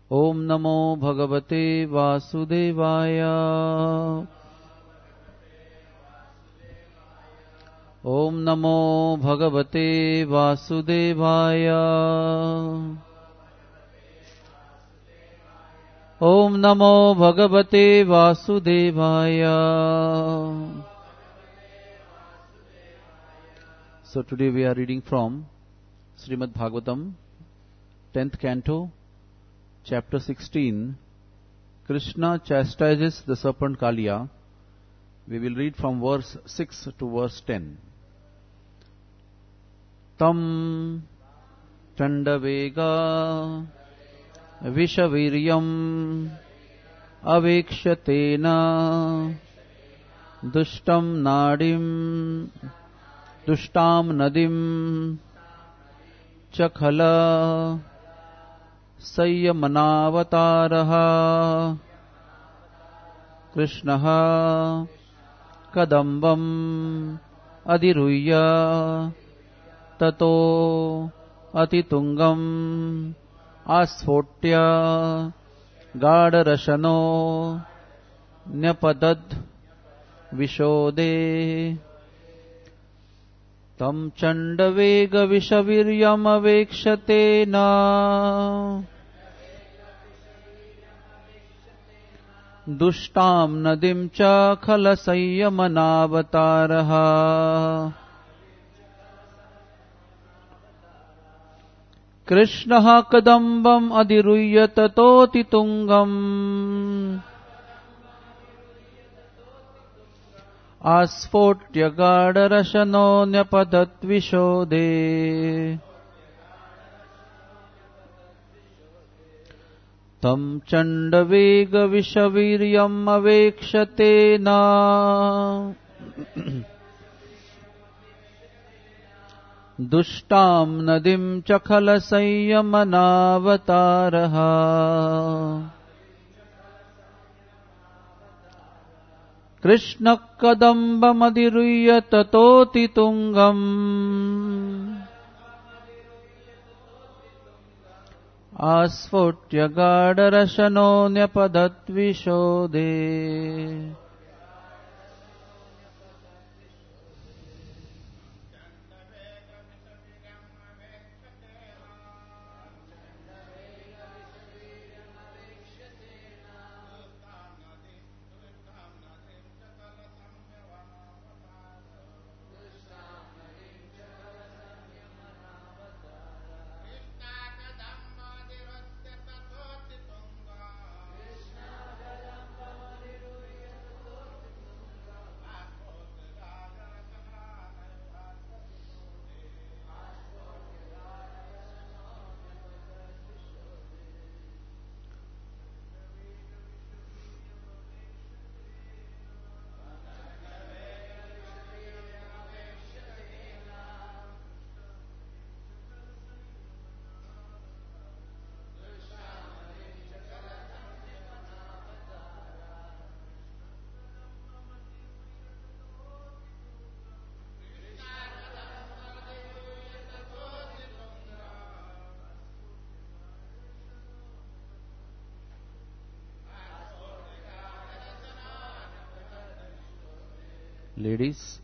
ओम नमो भगवते वासुदेवाय। ओम नमो भगवते वासुदेवाय। ओम नमो भगवते वासुदेवाय। So today we are reading from Srimad Bhagavatam, 10th canto, chapter 16. Krishna chastises the serpent Kaliya. We will read from verse 6 to verse 10. Tam Chandavega Vishaviryam Avekshatena Dushtam Nadim Dushtam Nadim Chakhala Sayyamanavataraha Krishnaha Kadambam Adiruyya Tato Atitungam Asphotya Gadarashano Nyapadad Vishode Tam Chandavega Vishaviryam Avekshate Dushtam Nadim Cha Khalasayyamanavataраha Krishnaha Kadambam Adiruyya Tatoti Tungam Asphotya Gadarashano Nyapadat Vishode Tam Chandavega Vishaviryam Avekshate Dushtam Nadim Chakhalasayyamanavataраha Krishna Kadambam Adiruyya Tatoti Tungam Asphotya Gadarashano Nyapadat Vishode. Ladies,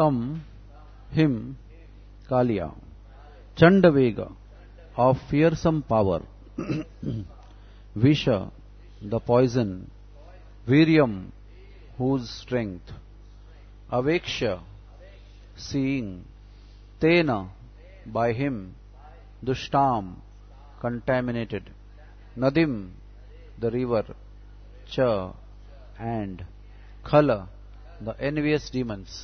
Tam, him, Kaliya, Chandavega, of fearsome power, Visha, the poison, Viryam, whose strength, Aveksha, seeing, Tena, by him, Dushtam, contaminated, Nadim, the river, Cha, and Khala, the envious demons,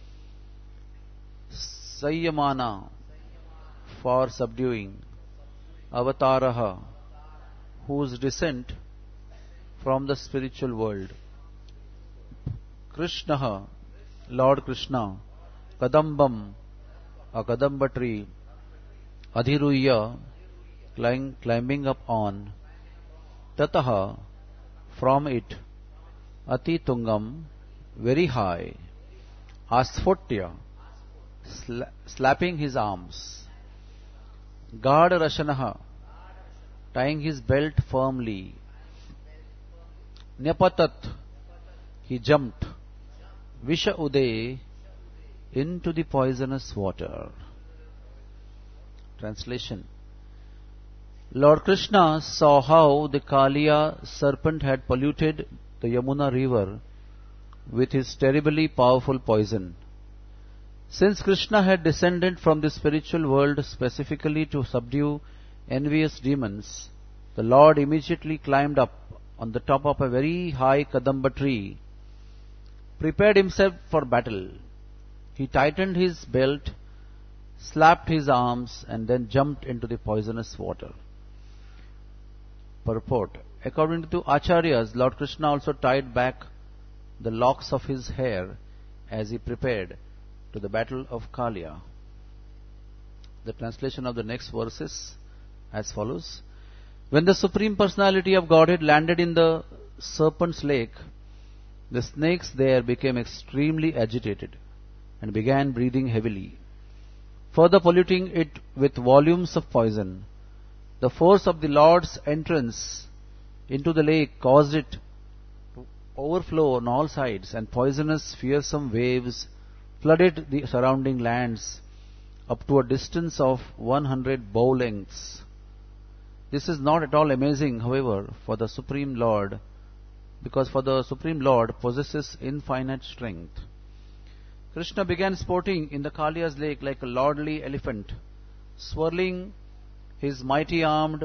Sayyamana, for subduing, Avataraha, whose descent from the spiritual world, Krishnaha, Lord Krishna, Kadambam, a Kadamba tree, Adhiruya, climbing up on, Tataha, from it, Atitungam, very high, Asphotya, slapping his arms, Gad Rashanaha, tying his belt firmly, Nyapatat, he jumped, Visha Uday, into the poisonous water. Translation. Lord Krishna saw how the Kaliya serpent had polluted the Yamuna river with his terribly powerful poison. Since Krishna had descended from the spiritual world specifically to subdue envious demons, the Lord immediately climbed up on the top of a very high Kadamba tree, prepared himself for battle. He tightened his belt, slapped his arms, and then jumped into the poisonous water. Purport. According to Acharyas, Lord Krishna also tied back the locks of his hair as he prepared to the battle of Kaliya. The translation of the next verses as follows. When the Supreme Personality of Godhead landed in the serpent's lake, the snakes there became extremely agitated and began breathing heavily, further polluting it with volumes of poison. The force of the Lord's entrance into the lake caused it to overflow on all sides, and poisonous, fearsome waves flooded the surrounding lands up to a distance of 100 bow lengths. This is not at all amazing, however, for the Supreme Lord, because the Supreme Lord possesses infinite strength. Krishna began sporting in the Kaliya's lake like a lordly elephant, swirling his mighty arms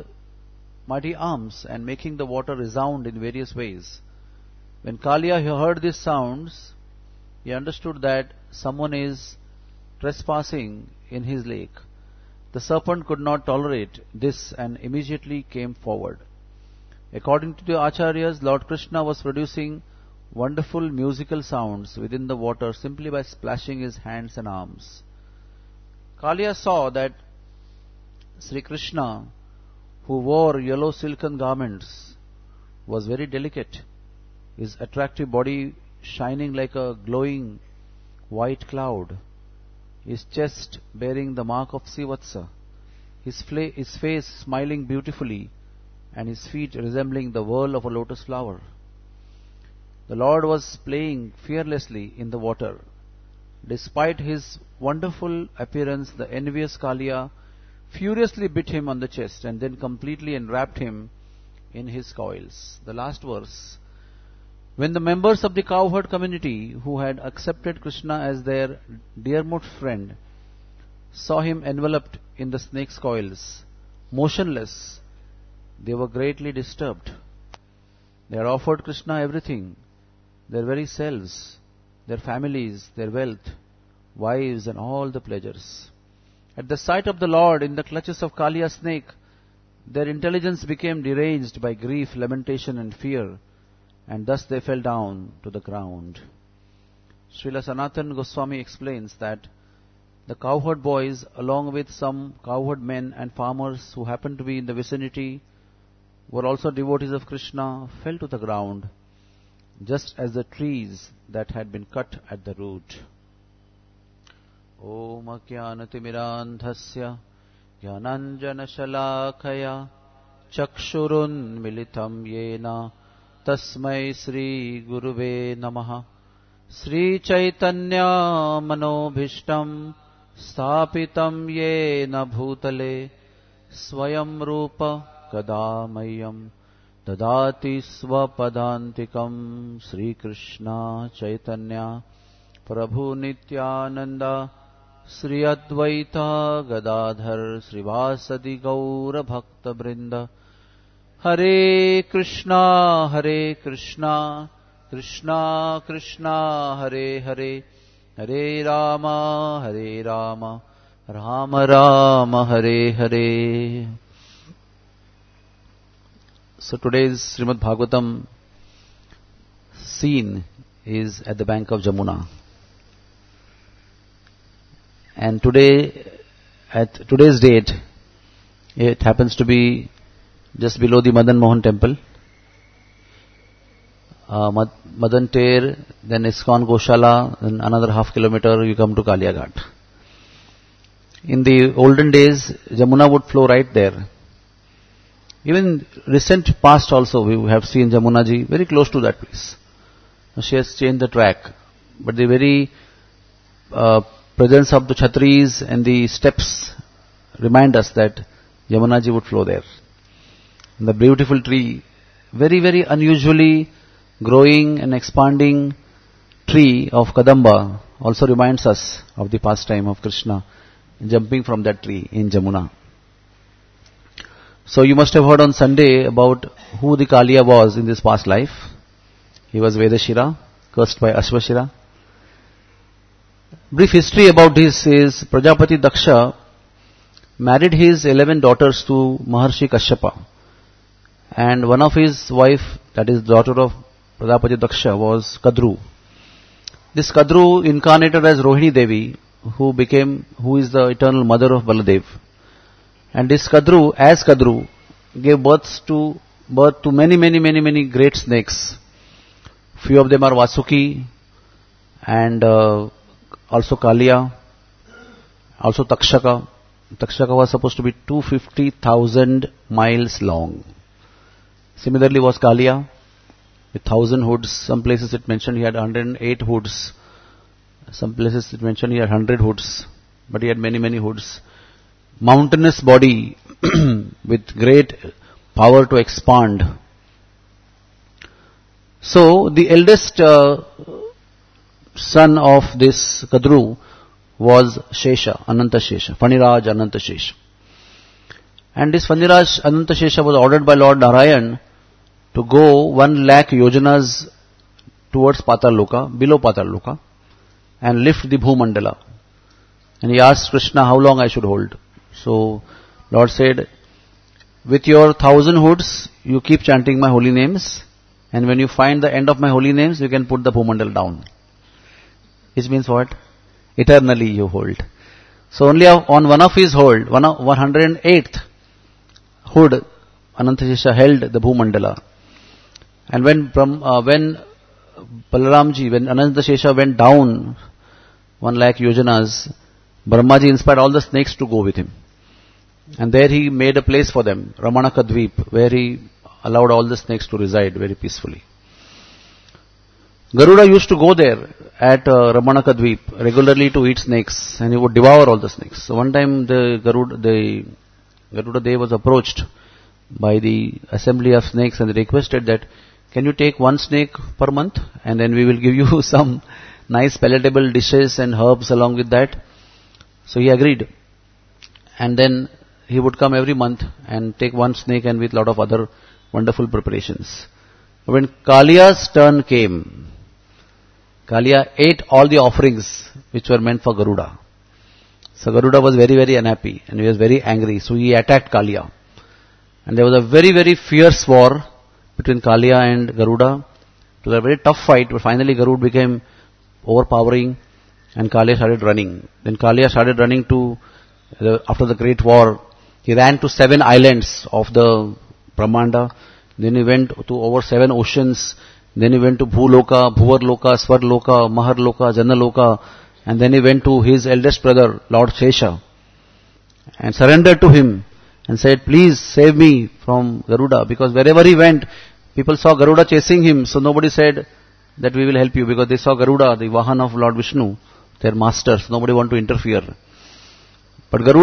and making the water resound in various ways. When Kaliya heard these sounds, he understood that someone is trespassing in his lake. The serpent could not tolerate this and immediately came forward. According to the Acharyas, Lord Krishna was producing wonderful musical sounds within the water simply by splashing his hands and arms. Kaliya saw that Sri Krishna, who wore yellow silken garments, was very delicate, his attractive body shining like a glowing white cloud, his chest bearing the mark of Sivatsa, his face smiling beautifully, and his feet resembling the whirl of a lotus flower. The Lord was playing fearlessly in the water. Despite his wonderful appearance, the envious Kaliya furiously bit him on the chest and then completely enwrapped him in his coils. The last verse. When the members of the cowherd community who had accepted Krishna as their dearmost friend saw him enveloped in the snake's coils, motionless, they were greatly disturbed. They had offered Krishna everything, their very selves, their families, their wealth, wives, and all the pleasures. At the sight of the Lord in the clutches of Kaliya's snake, their intelligence became deranged by grief, lamentation, and fear, and thus they fell down to the ground. Srila Sanatana Goswami explains that the cowherd boys, along with some cowherd men and farmers who happened to be in the vicinity, were also devotees of Krishna, fell to the ground, just as the trees that had been cut at the root. Om Ajnanatimirandhasya Jnananjana Shalakaya Chakshurun Militam Yena Tasmai Sri Guruve Namaha. Sri Chaitanya Manobhishtam Sthapitam Yena Bhutale Swayam Rupa Kadamayam Dadati Swapadantikam. Sri Krishna Chaitanya Prabhu Nityananda Sri Advaita Gadadhar Srivasadi Gaura Bhakta Brinda. Hare Krishna Krishna Krishna Hare Hare, Hare Rama Rama Rama Hare Hare. So today's Srimad Bhagavatam scene is at the bank of Jamuna. And today, at today's date, it happens to be just below the Madan Mohan temple. Madan Ter, then ISKCON Goshala, then another half kilometer you come to Kalia Ghat. In the olden days, Jamuna would flow right there. Even recent past also, we have seen Jamuna ji very close to that place. She has changed the track, but the very presence of the Chhatris and the steps remind us that Jamuna ji would flow there. And the beautiful tree, very, very unusually growing and expanding tree of Kadamba also reminds us of the pastime of Krishna jumping from that tree in Jamuna. So you must have heard on Sunday about who the Kaliya was in this past life. He was Vedashira, cursed by Ashvashira. Brief history about this is Prajapati Daksha married his 11 daughters to Maharshi Kashyapa. And one of his wife, that is daughter of Prajapati Daksha, was Kadru. This Kadru incarnated as Rohini Devi, who is the eternal mother of Baladev. And this Kadru, as Kadru, gave birth to many great snakes. Few of them are Vasuki, and also Kaliya, also Takshaka. Takshaka was supposed to be 250,000 miles long. Similarly was Kaliya, with 1,000 hoods. Some places it mentioned he had 108 hoods. Some places it mentioned he had 100 hoods. But he had many hoods. Mountainous body with great power to expand. So the eldest son of this Kadru was Shesha, Ananta Shesha, Faniraj Ananta Shesha. And this Faniraj Ananta Shesha was ordered by Lord Narayan to go 1,00,000 yojanas towards Patal Loka, below Patal Loka, and lift the Bhumandala. And he asked Krishna how long I should hold. So Lord said, with your 1,000 hoods, you keep chanting my holy names, and when you find the end of my holy names, you can put the Bhumandal down. Which means what? Eternally you hold. So only on one of his hold, 108th hood, Anantashesha held the Bhumandala. And when Balaramji, when Anantashesha went down 1,00,000 yojanas, Brahmaji inspired all the snakes to go with him. And there he made a place for them, Ramanaka Dweep, where he allowed all the snakes to reside very peacefully. Garuda used to go there at Ramanaka Dweep regularly to eat snakes, and he would devour all the snakes. So one time the Garuda Dev was approached by the assembly of snakes, and they requested that, can you take one snake per month, and then we will give you some nice palatable dishes and herbs along with that. So he agreed. And then he would come every month and take one snake and with a lot of other wonderful preparations. When Kaliya's turn came, Kaliya ate all the offerings which were meant for Garuda. So Garuda was very unhappy and he was very angry. So he attacked Kaliya. And there was a very fierce war between Kaliya and Garuda. It was a very tough fight, but finally Garuda became overpowering and Kaliya started running. Then Kaliya started running after the great war, he ran to 7 islands of the Brahmanda. Then he went to over 7 oceans. Then he went to Bhuloka, Bhuvarloka, Swarloka, Maharloka, Janaloka. And then he went to his eldest brother, Lord Shesha, and surrendered to him and said, please save me from Garuda. Because wherever he went, people saw Garuda chasing him. So nobody said, that we will help you, because they saw Garuda, the Vahan of Lord Vishnu, their masters. Nobody want to interfere. But when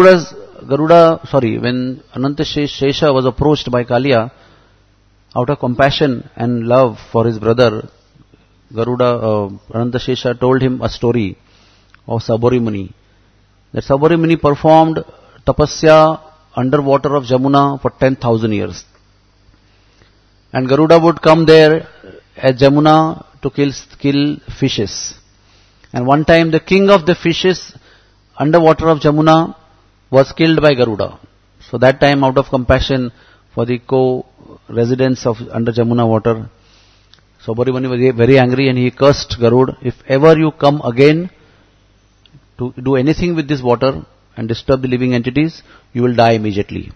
Ananta Shesha was approached by Kaliya, out of compassion and love for his brother, Ananta Shesha told him a story of Sabari Muni. That Sabari Muni performed tapasya underwater of Jamuna for 10,000 years. And Garuda would come there at Jamuna to kill fishes. And one time the king of the fishes underwater of Jamuna was killed by Garuda. So that time, out of compassion for the co-residents of under Jamuna water, Sabari Muni was very angry and he cursed Garuda, if ever you come again to do anything with this water and disturb the living entities, you will die immediately.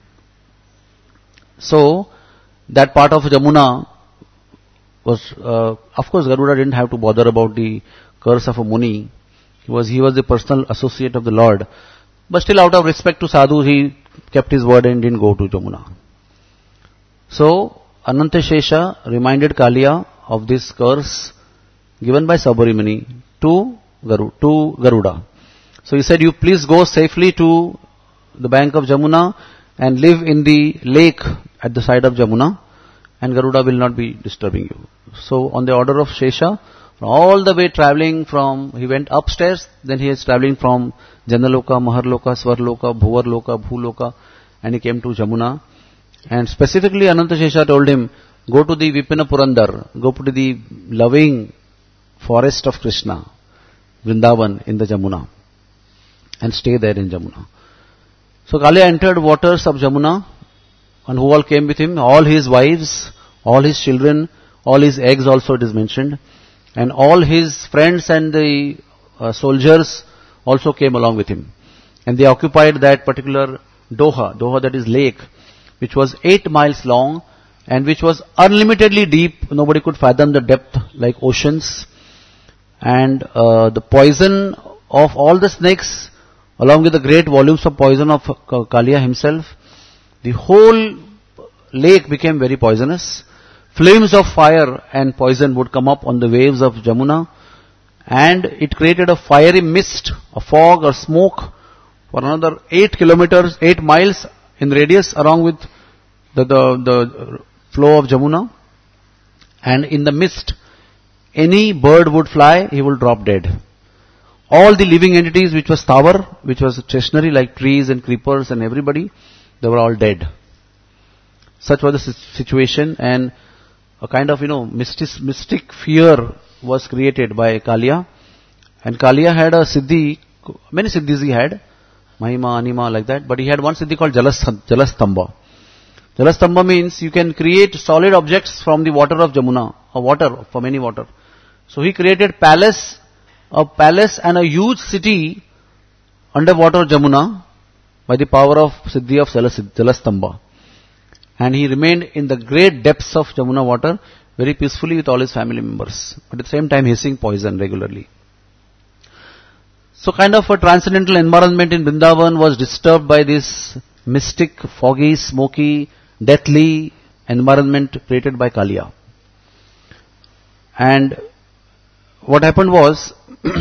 So, that part of Jamuna was, of course Garuda didn't have to bother about the curse of a Muni. He was the personal associate of the Lord. But still, out of respect to Sadhu, he kept his word and didn't go to Jamuna. So, Ananta Shesha reminded Kaliya of this curse given by Sabari Muni to Garuda. So he said, you please go safely to the bank of Jamuna and live in the lake at the side of Jamuna, and Garuda will not be disturbing you. So on the order of Shesha, all the way traveling he went upstairs, then he is traveling from Janaloka, Maharloka, Svarloka, Bhuvarloka, Bhuloka, and he came to Jamuna. And specifically Ananta Shesha told him, go to the Vipina Purandar, go to the loving forest of Krishna, Vrindavan in the Jamuna, and stay there in Jamuna. So Kaliya entered waters of Jamuna, and who all came with him? All his wives, all his children, all his eggs also it is mentioned, and all his friends and the soldiers also came along with him. And they occupied that particular Doha that is lake, which was 8 miles long and which was unlimitedly deep. Nobody could fathom the depth like oceans. And the poison of all the snakes, along with the great volumes of poison of Kaliya himself, the whole lake became very poisonous. Flames of fire and poison would come up on the waves of Jamuna, and it created a fiery mist, a fog or smoke for another 8 miles in radius along with the flow of Jamuna. And in the mist, any bird would fly, he will drop dead. All the living entities which was tower, which was stationary like trees and creepers and everybody, they were all dead. Such was the situation, and a kind of, mystic fear was created by Kaliya. And Kaliya had a siddhi, many siddhis he had, Mahima, Anima, like that, but he had one siddhi called Jalastamba. Jalastamba means you can create solid objects from the water of Jamuna, or water, from any water. So he created a palace and a huge city underwater Jamuna by the power of siddhi of Jalastamba. And he remained in the great depths of Jamuna water very peacefully with all his family members, but at the same time hissing poison regularly. So kind of a transcendental environment in Vrindavan was disturbed by this mystic, foggy, smoky, deathly environment created by Kaliya. And what happened was,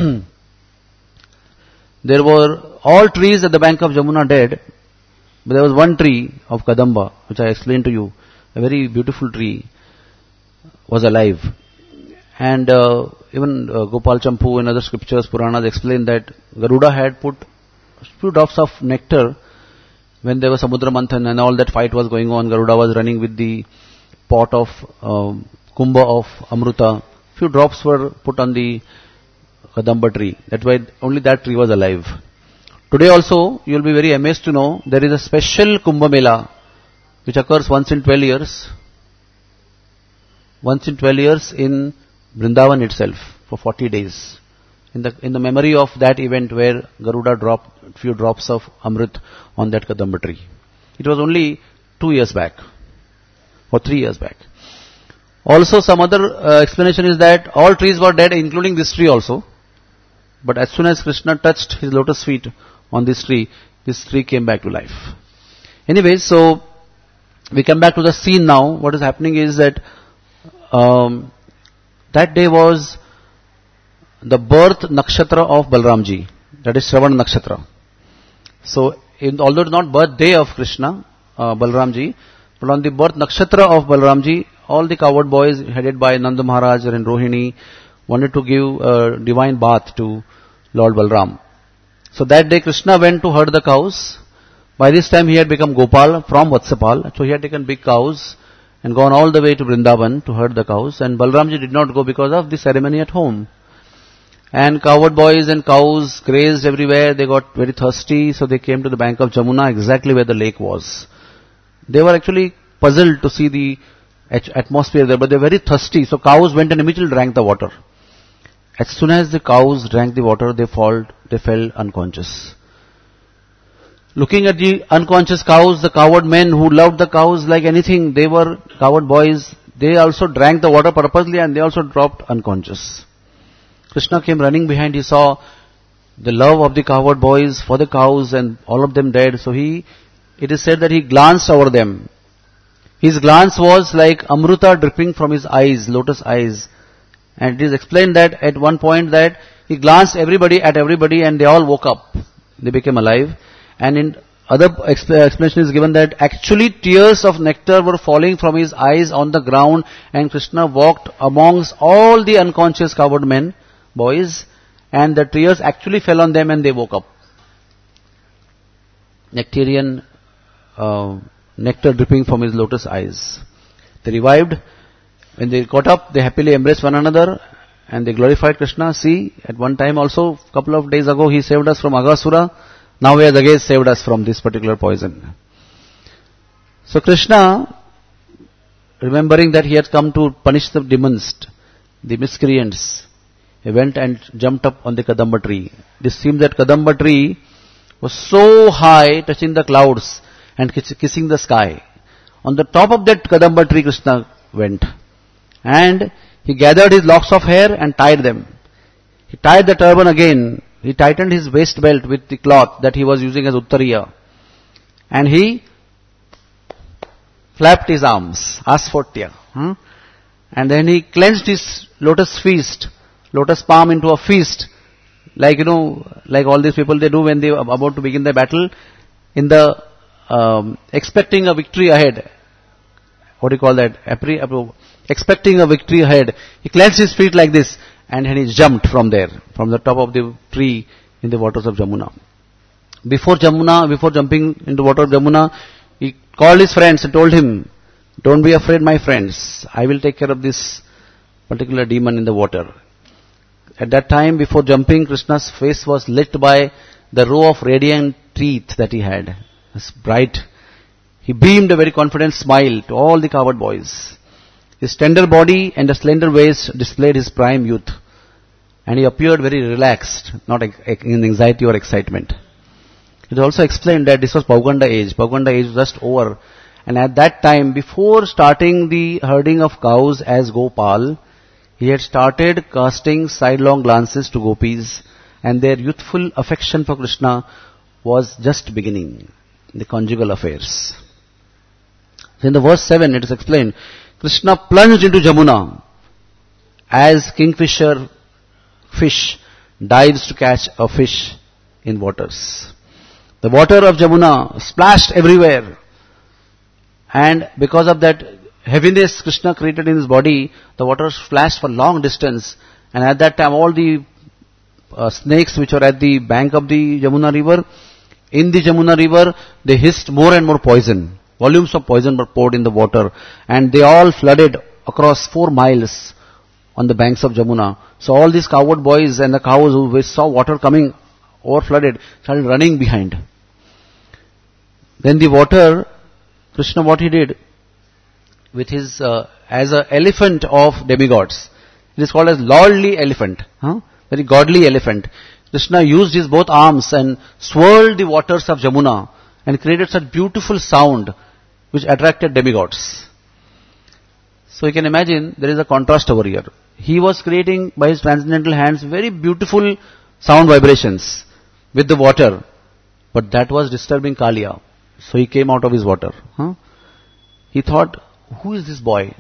there were all trees at the bank of Jamuna dead, but there was one tree of Kadamba, which I explained to you, a very beautiful tree, was alive. And even Gopal Champu and other scriptures, Puranas explain that Garuda had put a few drops of nectar when there was Samudra Manthan and all that fight was going on. Garuda was running with the pot of kumbha of Amruta. Few drops were put on the Kadamba tree. That's why only that tree was alive. Today also, you will be very amazed to know, there is a special Kumbha Mela, which occurs once in 12 years. Once in 12 years in Vrindavan itself, for 40 days. In the memory of that event where Garuda dropped a few drops of Amrit on that Kadamba tree. It was only 2 years back, or 3 years back. Also, some other explanation is that all trees were dead, including this tree also. But as soon as Krishna touched his lotus feet on this tree came back to life. Anyway, so we come back to the scene now. What is happening is that That day was the birth nakshatra of Balramji, that is Shravana nakshatra. So, although it is not birthday of Krishna, Balramji, but on the birth nakshatra of Balramji, all the cowherd boys headed by Nanda Maharaj and Rohini wanted to give a divine bath to Lord Balram. So that day Krishna went to herd the cows. By this time he had become Gopal from Vatsapal, so he had taken big cows and gone all the way to Vrindavan to herd the cows, and Balramji did not go because of the ceremony at home. And cowherd boys and cows grazed everywhere, they got very thirsty, so they came to the bank of Jamuna, exactly where the lake was. They were actually puzzled to see the atmosphere there, but they were very thirsty, so cows went and immediately drank the water. As soon as the cows drank the water, they fell unconscious. Looking at the unconscious cows, the cowherd men who loved the cows like anything, they were cowherd boys, they also drank the water purposely and they also dropped unconscious. Krishna came running behind, he saw the love of the cowherd boys for the cows and all of them dead, so it is said that he glanced over them. His glance was like amruta dripping from his eyes, lotus eyes. And it is explained that at one point that he glanced at everybody and they all woke up. They became alive. And in other explanation is given that actually tears of nectar were falling from his eyes on the ground, and Krishna walked amongst all the unconscious cowherd men, boys, and the tears actually fell on them and they woke up. Nectar dripping from his lotus eyes. They revived. When they got up, they happily embraced one another and they glorified Krishna. See, at one time also, couple of days ago, he saved us from Aghasura. Now he has again saved us from this particular poison. So Krishna, remembering that he had come to punish the demons, the miscreants, he went and jumped up on the Kadamba tree. This seems that Kadamba tree was so high, touching the clouds and kissing the sky. On the top of that Kadamba tree, Krishna went. And he gathered his locks of hair and tied them. He tied the turban again. He tightened his waist belt with the cloth that he was using as uttariya. And he flapped his arms, asphotya. And then he clenched his lotus palm into a feast. Like all these people they do when they are about to begin their battle. In the expecting a victory ahead. What do you call that? Expecting a victory ahead. He clenched his feet like this and he jumped from there, from the top of the tree in the waters of Jamuna. Before jumping into water of Jamuna, he called his friends and told him, "Don't be afraid, my friends. I will take care of this particular demon in the water." At that time, before jumping, Krishna's face was lit by the row of radiant teeth that he had. It was bright. He beamed a very confident smile to all the cowherd boys. His tender body and a slender waist displayed his prime youth. And he appeared very relaxed, not in anxiety or excitement. It is also explained that this was Pauganda age. Pauganda age was just over. And at that time, before starting the herding of cows as Gopal, he had started casting sidelong glances to gopis, and their youthful affection for Krishna was just beginning, the conjugal affairs. So in the verse 7 it is explained, Krishna plunged into Jamuna as kingfisher fish dives to catch a fish in waters. The water of Jamuna splashed everywhere, and because of that heaviness Krishna created in his body, the water splashed for long distance, and at that time all the snakes which were at the bank of the Jamuna river, in the Jamuna river, they hissed more and more poison. Volumes of poison were poured in the water, and they all flooded across 4 miles on the banks of Jamuna. So all these cowherd boys and the cows who saw water coming over flooded started running behind. Then the water, Krishna what he did with his as an elephant of demigods. It is called as lordly elephant, very godly elephant. Krishna used his both arms and swirled the waters of Jamuna and created such beautiful sound which attracted demigods. So you can imagine there is a contrast over here. He was creating by his transcendental hands very beautiful sound vibrations with the water, but that was disturbing Kaliya. So he came out of his water. He thought, who is this boy?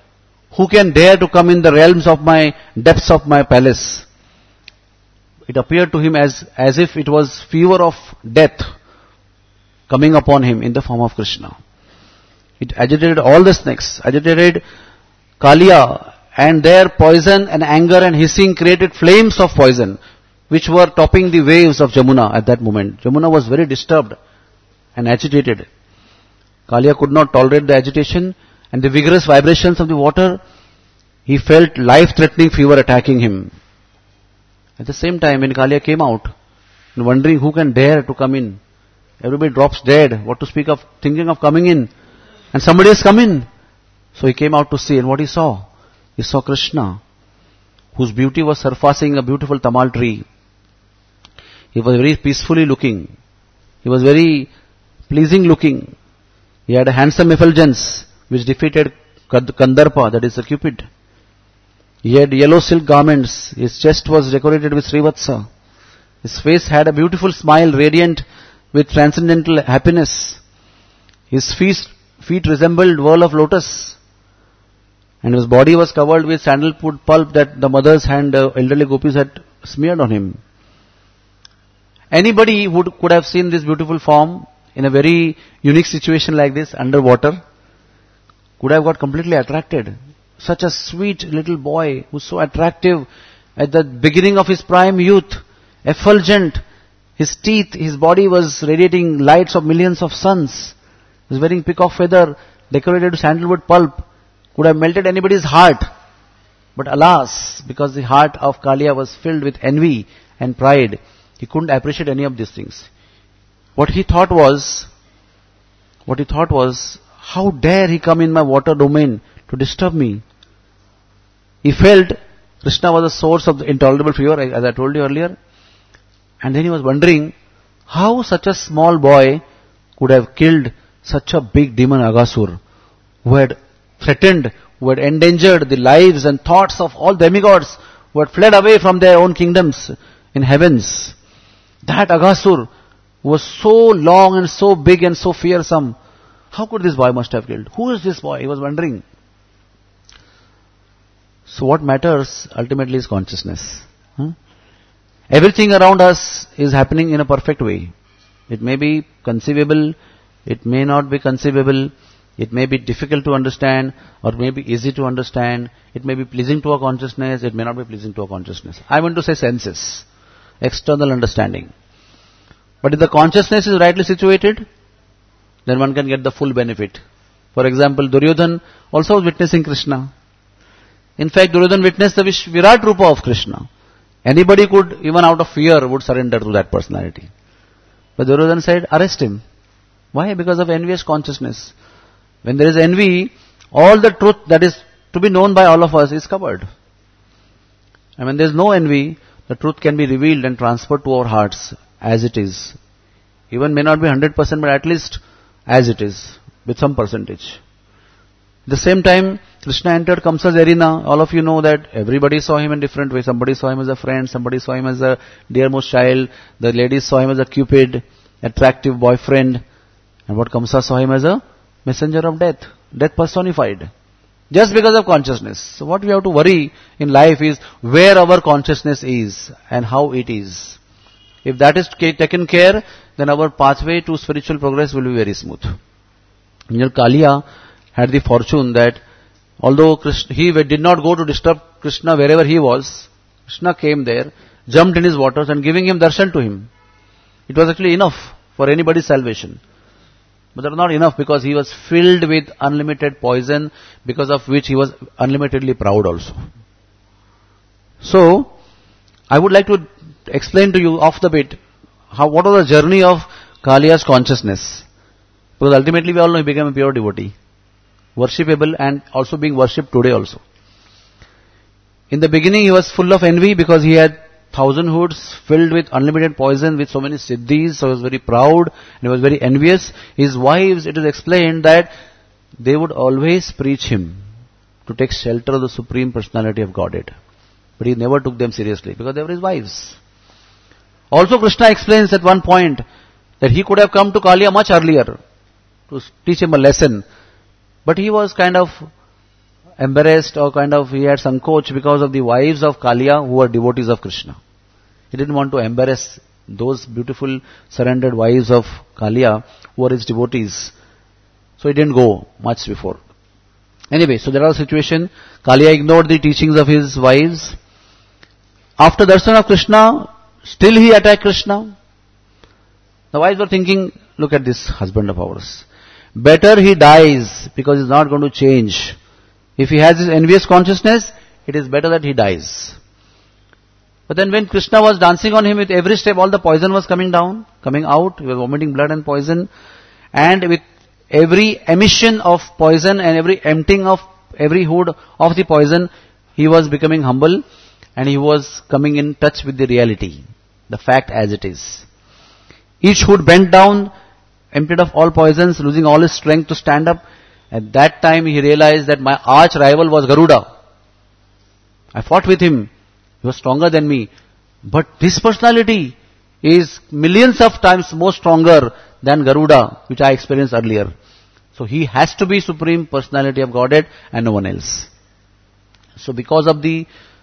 Who can dare to come in the realms of my depths of my palace? It appeared to him as if it was fever of death coming upon him in the form of Krishna. It agitated all the snakes, agitated Kaliya, and their poison and anger and hissing created flames of poison, which were topping the waves of Jamuna at that moment. Jamuna was very disturbed and agitated. Kaliya could not tolerate the agitation and the vigorous vibrations of the water. He felt life-threatening fever attacking him. At the same time, when Kaliya came out, and wondering who can dare to come in, everybody drops dead. What to speak of thinking of coming in? And somebody has come in. So he came out to see, and what he saw Krishna, whose beauty was surpassing a beautiful tamal tree. He was very peacefully looking. He was very pleasing looking. He had a handsome effulgence which defeated Kandarpa, that is a Cupid. He had yellow silk garments. His chest was decorated with Srivatsa. His face had a beautiful smile radiant with transcendental happiness. His feet resembled whirl of lotus. And his body was covered with sandalwood pulp that the mothers and elderly gopis had smeared on him. Anybody who could have seen this beautiful form in a very unique situation like this, underwater, could have got completely attracted. Such a sweet little boy who's so attractive at the beginning of his prime youth, effulgent, his teeth, his body was radiating lights of millions of suns. He was wearing peacock feather, decorated with sandalwood pulp, could have melted anybody's heart. But alas, because the heart of Kaliya was filled with envy and pride, he couldn't appreciate any of these things. What he thought was, how dare he come in my water domain to disturb me? He felt Krishna was the source of the intolerable fever, as I told you earlier. And then he was wondering how such a small boy could have killed such a big demon Aghasur, who had threatened, who had endangered the lives and thoughts of all demigods, who had fled away from their own kingdoms in heavens. That Aghasur was so long and so big and so fearsome. How could this boy must have killed? Who is this boy? He was wondering. So what matters ultimately is consciousness. Everything around us is happening in a perfect way. It may be conceivable, it may not be conceivable, it may be difficult to understand, or it may be easy to understand, it may be pleasing to our consciousness, it may not be pleasing to our consciousness. I want to say senses, external understanding. But if the consciousness is rightly situated, then one can get the full benefit. For example, Duryodhan also was witnessing Krishna. In fact, Duryodhan witnessed the Virat Rupa of Krishna. Anybody could, even out of fear, would surrender to that personality. But Duryodhan said, arrest him. Why? Because of envious consciousness. When there is envy, all the truth that is to be known by all of us is covered. And when there is no envy, the truth can be revealed and transferred to our hearts as it is. Even may not be 100%, but at least as it is, with some percentage. At the same time, Krishna entered Kamsa's arena. All of you know that everybody saw him in different ways. Somebody saw him as a friend, somebody saw him as a dearmost child, the ladies saw him as a Cupid, attractive boyfriend, and what Kamsa saw him as a messenger of death, death personified. Just because of consciousness. So what we have to worry in life is where our consciousness is and how it is. If that is taken care, then our pathway to spiritual progress will be very smooth. Kaliya had the fortune that although he did not go to disturb Krishna wherever he was, Krishna came there, jumped in his waters and giving him darshan to him. It was actually enough for anybody's salvation. But that was not enough because he was filled with unlimited poison, because of which he was unlimitedly proud also. So, I would like to explain to you off the bit what was the journey of Kaliya's consciousness. Because ultimately we all know he became a pure devotee, worshipable and also being worshipped today also. In the beginning he was full of envy because he had 1,000 hoods filled with unlimited poison with so many siddhis, so he was very proud and he was very envious. His wives, it is explained that they would always preach him to take shelter of the Supreme Personality of Godhead. But he never took them seriously because they were his wives. Also Krishna explains at one point that he could have come to Kaliya much earlier to teach him a lesson. But he was kind of embarrassed or he had sankoch because of the wives of Kaliya who were devotees of Krishna. He didn't want to embarrass those beautiful surrendered wives of Kaliya who were his devotees. So he didn't go much before. Anyway, so there was a situation. Kaliya ignored the teachings of his wives. After darshan of Krishna, still he attacked Krishna. The wives were thinking, look at this husband of ours. Better he dies because he's not going to change. If he has this envious consciousness, it is better that he dies. But then when Krishna was dancing on him, with every step all the poison was coming out, he was vomiting blood and poison. And with every emission of poison and every emptying of every hood of the poison, he was becoming humble and he was coming in touch with the reality, the fact as it is. Each hood bent down, emptied of all poisons, losing all his strength to stand up. At that time he realized that my arch rival was Garuda. I fought with him. He was stronger than me. But this personality is millions of times more stronger than Garuda, which I experienced earlier. So he has to be supreme personality of Godhead and no one else. So because of the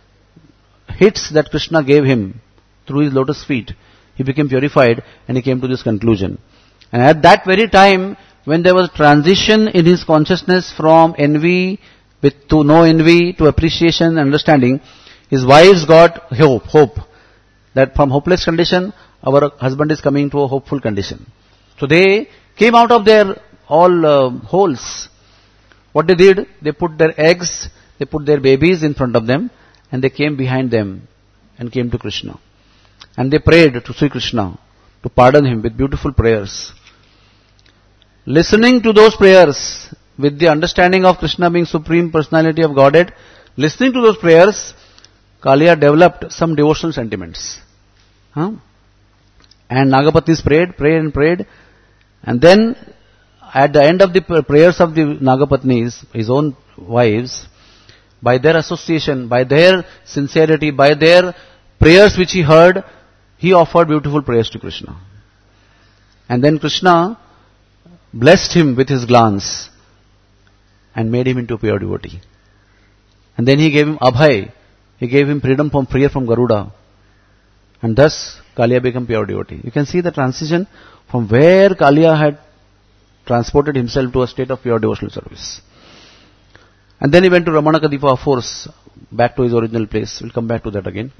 hits that Krishna gave him through his lotus feet, he became purified and he came to this conclusion. And at that very time, when there was transition in his consciousness from envy to no envy to appreciation and understanding, his wives got hope that from hopeless condition, our husband is coming to a hopeful condition. So they came out of their all holes. What they did, they put their eggs, they put their babies in front of them, and they came behind them and came to Krishna. And they prayed to Sri Krishna to pardon him with beautiful prayers. Listening to those prayers with the understanding of Krishna being Supreme Personality of Godhead, listening to those prayers, Kaliya developed some devotional sentiments. And Nagapatnis prayed. And then at the end of the prayers of the Nagapatnis, his own wives, by their association, by their sincerity, by their prayers which he heard, he offered beautiful prayers to Krishna. And then Krishna blessed him with his glance and made him into a pure devotee. And then he gave him Abhay. He gave him freedom from fear from Garuda. And thus Kaliya became pure devotee. You can see the transition from where Kaliya had transported himself to a state of pure devotional service. And then he went to Ramanakadipa, of course, back to his original place. We'll come back to that again.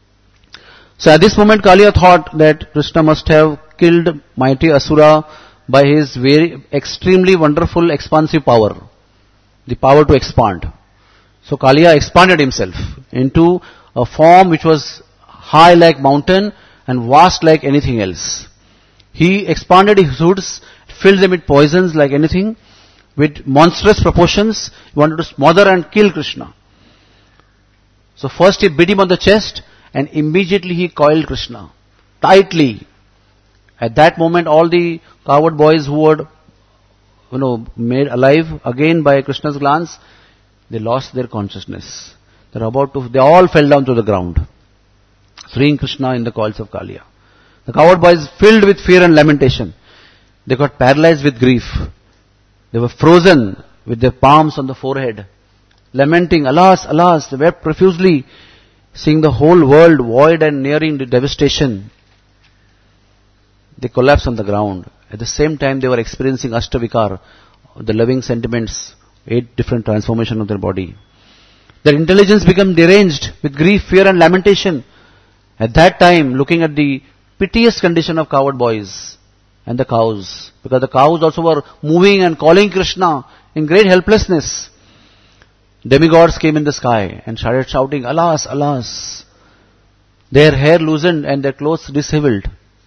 So at this moment Kaliya thought that Krishna must have killed mighty Asura by his very extremely wonderful expansive power. The power to expand. So Kaliya expanded himself into a form which was high like mountain and vast like anything else. He expanded his hoods, filled them with poisons like anything, with monstrous proportions. He wanted to smother and kill Krishna. So first he beat him on the chest and immediately he coiled Krishna tightly. At that moment all the coward boys who were made alive again by Krishna's glance, they lost their consciousness. They all fell down to the ground, freeing Krishna in the coils of Kaliya. The coward boys filled with fear and lamentation. They got paralyzed with grief. They were frozen with their palms on the forehead, lamenting, alas, alas, they wept profusely, seeing the whole world void and nearing the devastation. They collapsed on the ground. At the same time they were experiencing Ashtavikar, the loving sentiments, 8 different transformations of their body. Their intelligence became deranged with grief, fear and lamentation. At that time, looking at the piteous condition of coward boys and the cows, because the cows also were moving and calling Krishna in great helplessness, demigods came in the sky and started shouting, alas, alas. Their hair loosened and their clothes disheveled.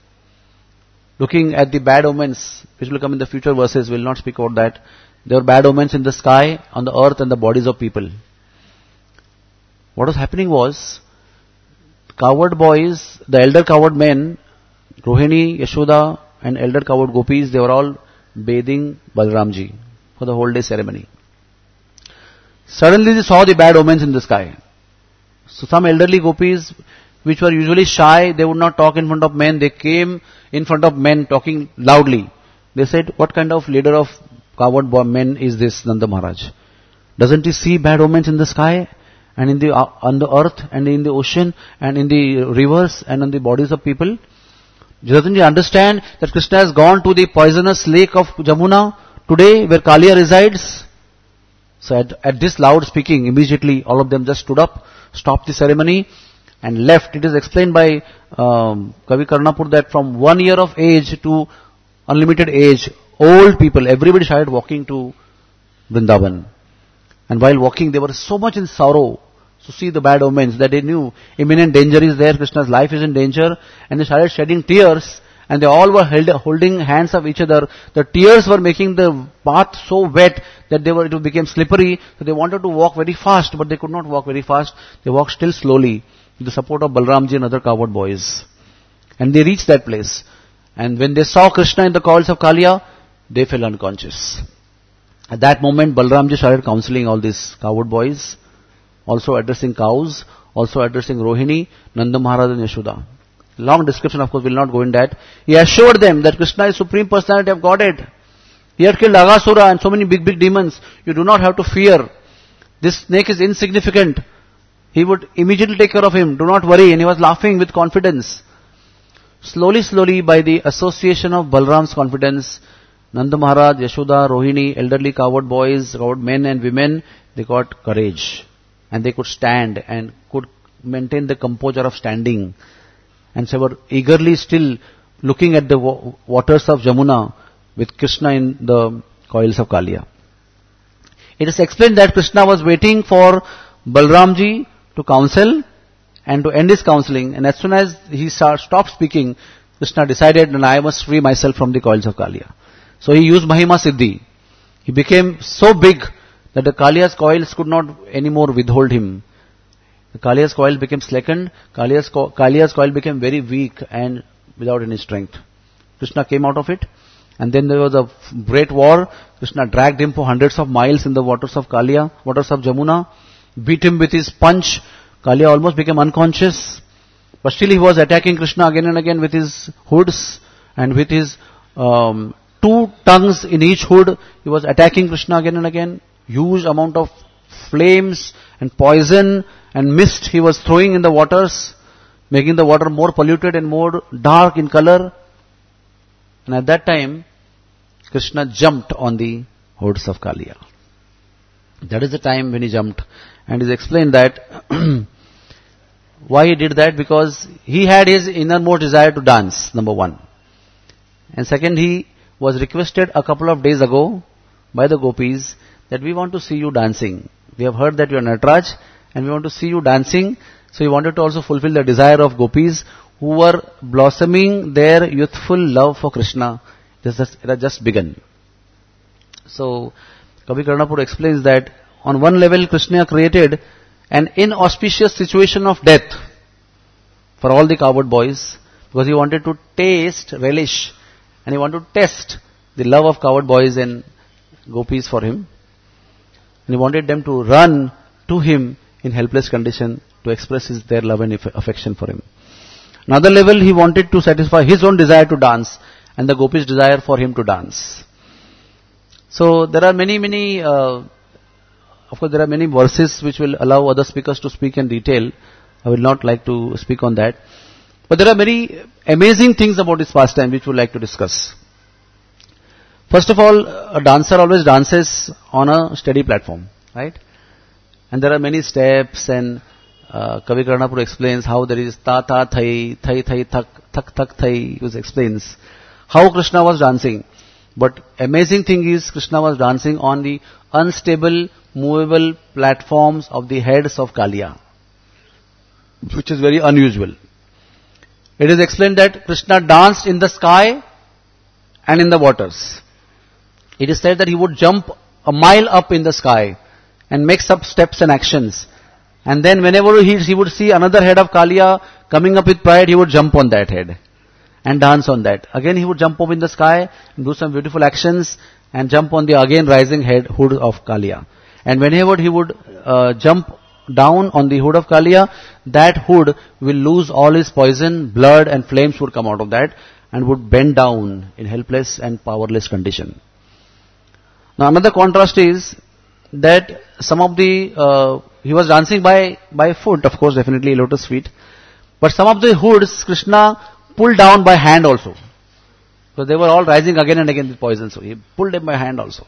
Looking at the bad omens, which will come in the future verses, we will not speak about that. There were bad omens in the sky, on the earth and the bodies of people. What was happening was, coward boys, the elder coward men, Rohini, Yashoda and elder coward gopis, they were all bathing Balramji for the whole day ceremony. Suddenly they saw the bad omens in the sky. So some elderly gopis, which were usually shy, they would not talk in front of men, they came in front of men talking loudly. They said, what kind of leader of coward men is this Nanda Maharaj? Doesn't he see bad omens in the sky and in the on the earth and in the ocean and in the rivers and on the bodies of people? Doesn't he understand that Krishna has gone to the poisonous lake of Jamuna today where Kaliya resides? So at this loud speaking, immediately all of them just stood up, stopped the ceremony and left. It is explained by Kavi Karnapur that from 1 year of age to unlimited age, old people, everybody started walking to Vrindavan. And while walking, they were so much in sorrow to see the bad omens that they knew imminent danger is there, Krishna's life is in danger, and they started shedding tears, and they all were holding hands of each other. The tears were making the path so wet that it became slippery, so they wanted to walk very fast, but they could not walk very fast. They walked still slowly with the support of Balramji and other coward boys. And they reached that place. And when they saw Krishna in the coils of Kaliya, they fell unconscious. At that moment, Balramji started counseling all these coward boys, also addressing cows, also addressing Rohini, Nanda Maharaj and Yashoda. Long description, of course, will not go in that. He assured them that Krishna is Supreme Personality of Godhead. He had killed Aghasura and so many big demons. You do not have to fear. This snake is insignificant. He would immediately take care of him. Do not worry. And he was laughing with confidence. Slowly, by the association of Balram's confidence, Nanda Maharaj, Yashoda, Rohini, elderly coward boys, coward men and women, they got courage. And they could stand and could maintain the composure of standing. And so were eagerly still looking at the waters of Jamuna with Krishna in the coils of Kaliya. It is explained that Krishna was waiting for Balramji to counsel and to end his counseling. And as soon as he stopped speaking, Krishna decided that I must free myself from the coils of Kaliya. So he used Mahima Siddhi. He became so big that the Kaliya's coils could not anymore withhold him. The Kaliya's coil became slackened. Kaliya's coil became very weak and without any strength. Krishna came out of it. And then there was a great war. Krishna dragged him for hundreds of miles in the waters of Kaliya, waters of Jamuna, beat him with his punch. Kaliya almost became unconscious. But still he was attacking Krishna again and again with his hoods and with his 2 tongues in each hood. He was attacking Krishna again and again. Huge amount of flames and poison and mist he was throwing in the waters, making the water more polluted and more dark in color. And at that time, Krishna jumped on the hoods of Kaliya. That is the time when he jumped. And it is explained that why he did that, because he had his innermost desire to dance, number one. And second, he was requested a couple of days ago by the gopis that we want to see you dancing. We have heard that you are Nataraj and we want to see you dancing. So he wanted to also fulfill the desire of gopis who were blossoming their youthful love for Krishna. It had just begun. So Kavi Karnapur explains that on one level Krishna created an inauspicious situation of death for all the coward boys, because he wanted to taste, relish, and he wanted to test the love of coward boys and gopis for him. And he wanted them to run to him in helpless condition to express their love and affection for him. Another level, he wanted to satisfy his own desire to dance and the gopis' desire for him to dance. So there are many verses which will allow other speakers to speak in detail. I will not like to speak on that. But there are many amazing things about this pastime which we would like to discuss. First of all, a dancer always dances on a steady platform, right? And there are many steps, and Kavi Karnapur explains how there is ta ta thai, thai thai thak, thak thak thai. He explains how Krishna was dancing. But amazing thing is Krishna was dancing on the unstable, movable platforms of the heads of Kaliya, which is very unusual. It is explained that Krishna danced in the sky and in the waters. It is said that he would jump a mile up in the sky and make some steps and actions. And then whenever he would see another head of Kaliya coming up with pride, he would jump on that head and dance on that. Again he would jump up in the sky and do some beautiful actions and jump on the again rising hood of Kaliya. And whenever he would jump down on the hood of Kaliya, that hood will lose all his poison, blood and flames would come out of that and would bend down in helpless and powerless condition. Now another contrast is that some of the, he was dancing by foot, of course, definitely lotus feet. But some of the hoods, Krishna pulled down by hand also. So they were all rising again and again with poison. So he pulled them by hand also.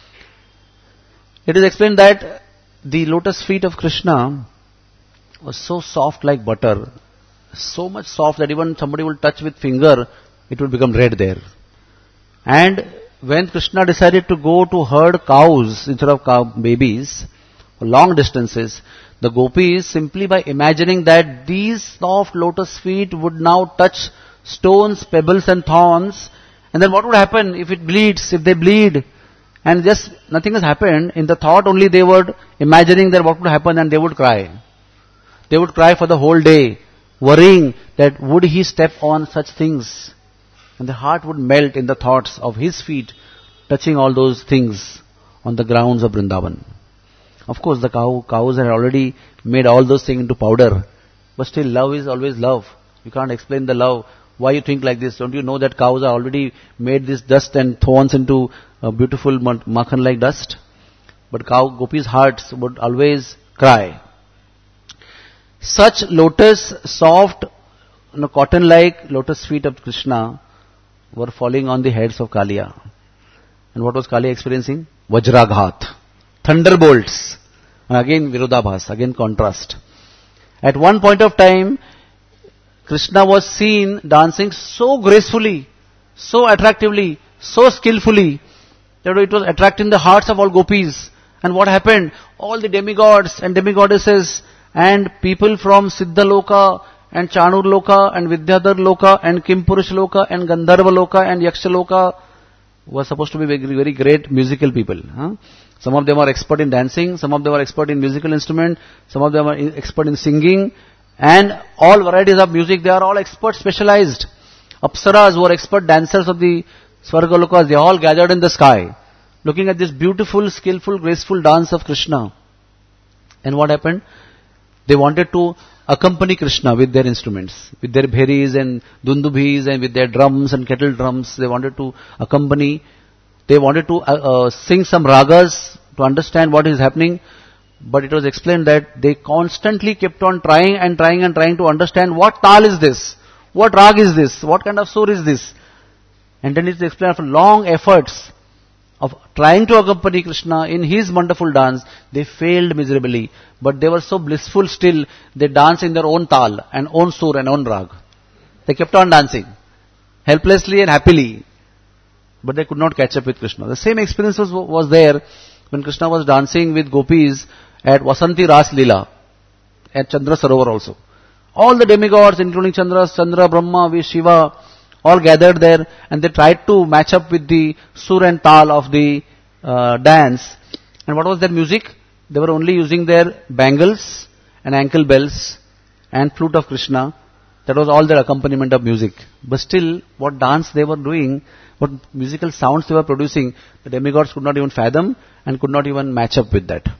It is explained that the lotus feet of Krishna was so soft like butter. So much soft that even somebody will touch with finger, it will become red there. And when Krishna decided to go to herd cows instead of cow babies, long distances, the gopis, simply by imagining that these soft lotus feet would now touch stones, pebbles and thorns, and then what would happen if it bleeds, if they bleed, and just nothing has happened, in the thought only they were imagining that what would happen, and they would cry. They would cry for the whole day, worrying that would he step on such things, and the heart would melt in the thoughts of his feet touching all those things on the grounds of Vrindavan. Of course, the cows had already made all those things into powder, but still love is always love. You can't explain the love. Why you think like this? Don't you know that cows are already made this dust and thorns into a beautiful makhan like dust? But gopis' hearts would always cry. Such lotus, soft, cotton-like lotus feet of Krishna were falling on the heads of Kaliya. And what was Kaliya experiencing? Vajraghat, thunderbolts. And again Virodhabhas, again contrast. At one point of time, Krishna was seen dancing so gracefully, so attractively, so skillfully, that it was attracting the hearts of all gopis. And what happened? All the demigods and demigoddesses and people from Siddhaloka and Chanur Loka and Vidyadhar Loka and Kimpurush Loka and Gandharva Loka and Yaksha Loka were supposed to be very, very great musical people. Some of them are expert in dancing, some of them are expert in musical instrument, some of them are expert in singing, and all varieties of music, they are all expert, specialized. Apsaras were expert dancers of the Svargalokas, they all gathered in the sky, looking at this beautiful, skillful, graceful dance of Krishna. And what happened? They wanted to accompany Krishna with their instruments, with their bheris and dundubhis and with their drums and kettle drums. They wanted to accompany, they wanted to sing some ragas to understand what is happening. But it was explained that they constantly kept on trying to understand what tal is this, what rag is this, what kind of sur is this. And then it's explained after long efforts of trying to accompany Krishna in his wonderful dance, they failed miserably. But they were so blissful still, they danced in their own tal and own sur and own rag. They kept on dancing, helplessly and happily. But they could not catch up with Krishna. The same experience was there when Krishna was dancing with gopis at Vasanti Ras Leela, at Chandra Sarovar also. All the demigods, including Chandra, Brahma, Shiva, all gathered there, and they tried to match up with the sur and tal of the dance. And what was their music? They were only using their bangles and ankle bells and flute of Krishna. That was all their accompaniment of music. But still, what dance they were doing, what musical sounds they were producing, the demigods could not even fathom and could not even match up with that.